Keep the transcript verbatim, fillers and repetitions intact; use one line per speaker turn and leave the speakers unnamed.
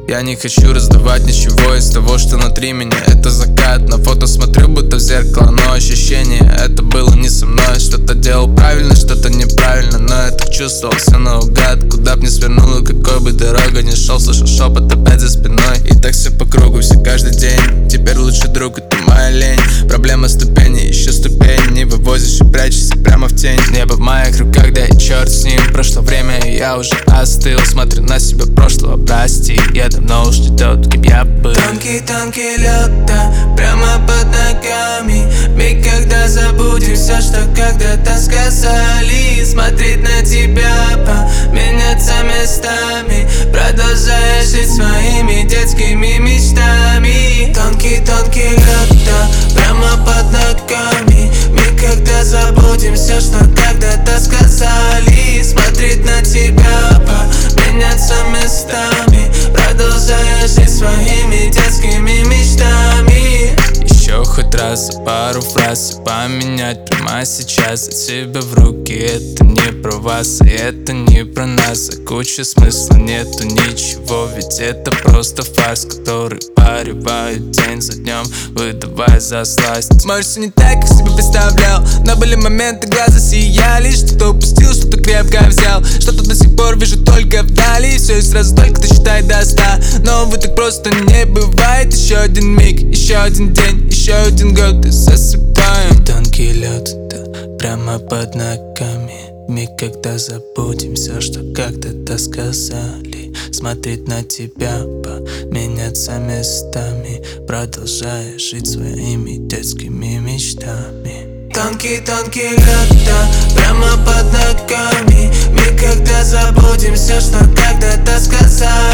Я не хочу раздавать ничего из того, что внутри меня. Это закат, на фото смотрю, будто в зеркало, но ощущение это было не со мной. Что-то делал правильно, что-то неправильно, но я так чувствовал все наугад. Куда б ни свернула, какой бы дорога ни шел, слышу шепот опять за спиной. И так все по кругу, все каждый день. Теперь лучший друг, это моя лень. Проблема ступени, еще ступень. Не вывозишь и прячешься прямо в тень. Небо в моих руках, да и черт с ним. Прошло время, и я уже остыл. Смотрю на себя прошлого, прости. Я давно уж не тот, кем я был.
Тонкий-тонкий лед, да, прямо под ногами. Миг, когда забудем все, что когда-то сказали. Смотреть на тебя, поменяться местами, продолжая жить своими детскими мечтами. Тонкий-тонкий лед, да, прямо под ногами. Миг, когда забудем все, что когда-то сказали. Смотреть на тебя, поменяться местами, продолжая жить своими детскими мечтами.
Еще хоть раз пару фраз поменять прямо сейчас. От себя в руки, это не про вас, и это не про нас. А куча смысла нету ничего, ведь это просто фарс, который паривают день за днем, выдавая за сласть. Может, все не так, как себе представлял, но были моменты, глаза сияли. Что-то упустил, что-то крепко взял, что-то до сих пор вижу только вдали. Все и сразу только ты считай до ста, но вы так просто не бывает. Еще один миг, еще один день, еще один год и засыпаем.
Тонкий лед, да, прямо под ногами. Миг, когда забудем все, что когда-то сказали. Смотреть на тебя, поменяться местами, продолжая жить своими детскими мечтами. Тонкий-тонкий лед, да, прямо под ногами. Миг, когда забудем все, что когда-то сказали.